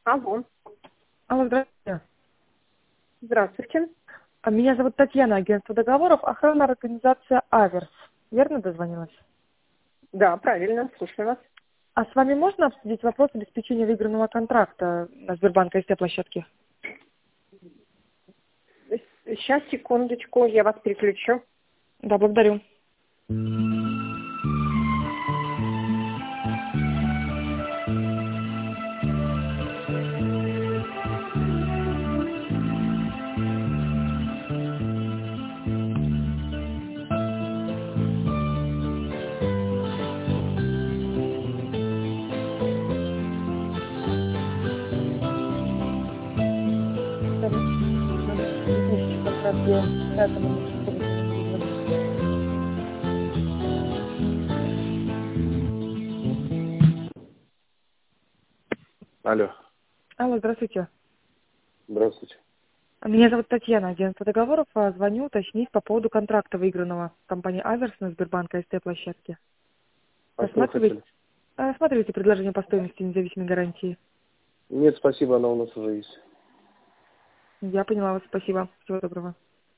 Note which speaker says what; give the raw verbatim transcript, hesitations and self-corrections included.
Speaker 1: Алло,
Speaker 2: Алло, здравствуйте.
Speaker 1: здравствуйте.
Speaker 2: А Меня зовут Татьяна, агентство договоров, охранная организация «Аверс». Верно дозвонилась?
Speaker 1: Да, правильно, слушаю вас.
Speaker 2: А с вами можно обсудить вопрос обеспечения выигранного контракта на Сбербанк СТ-площадке?
Speaker 1: Сейчас, секундочку, я вас переключу.
Speaker 2: Да, благодарю. Там номер телефонический контракт делаем, поэтому не приходит на него звонить.
Speaker 3: Алло,
Speaker 2: Алло, здравствуйте.
Speaker 3: здравствуйте.
Speaker 2: А Меня зовут Татьяна, агентство договоров. а Звоню уточнить по поводу контракта выигранного компанией «Аверс» на Сбербанк СТ-площадке.
Speaker 3: А что вы
Speaker 2: Рассматриваете,
Speaker 3: хотели?
Speaker 2: рассматриваете предложение по стоимости независимой гарантии?
Speaker 3: Нет, спасибо, она у нас уже есть.
Speaker 2: Я поняла вас, спасибо. Всего доброго.